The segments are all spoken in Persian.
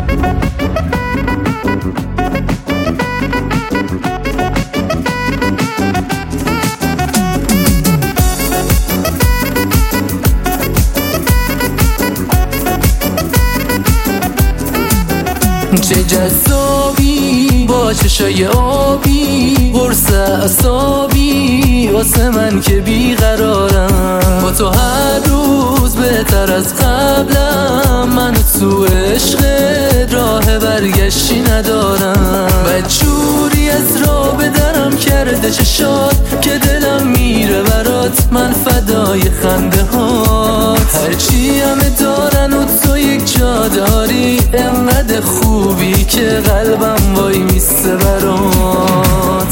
چه جذابی با چشای آبی، قرص اعصابی واسه من که بیقرارم. با تو هر روز بهتر از قبلم، من تو عشقت راه برگشتی ندارم. بدجوری از راه بدرم کرده چشات که دلم میره برات، من فدای خنده هات. هرچی همه دارن و تو یک جا داری، انقدر خوبی که قلبم وای میسته برات.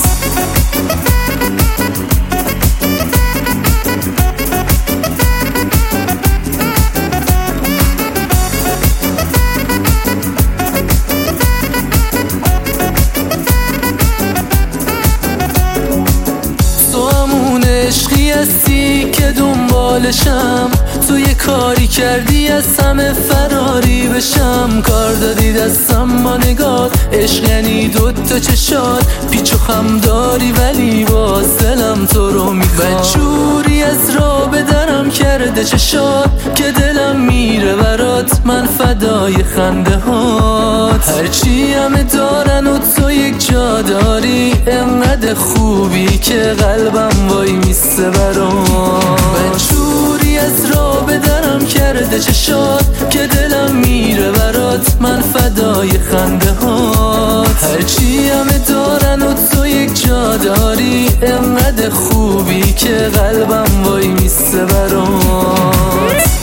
تو همون عشقی هستی که دنبالشم، تو یه کاری کردی از همه فراری بشم. کار دادی دستم با نگات، عشق یعنی دوتا چشات، پیچ و خم داری ولی باز دلم تو رو میخواد. بدجوری از راه بدرم کرده چشات که دلم میره برات، من فدای خنده هات. هرچی همه دارن و تو یک جا داری، انقدر خوبی که قلبم وای میسته برات. بدجوری از راه بدرم کرده چشات که دلم میره برات، من فدای خنده هات. هرچی همه دارن و تو یک جا داری، انقدر خوبی که قلبم وای میسته برات.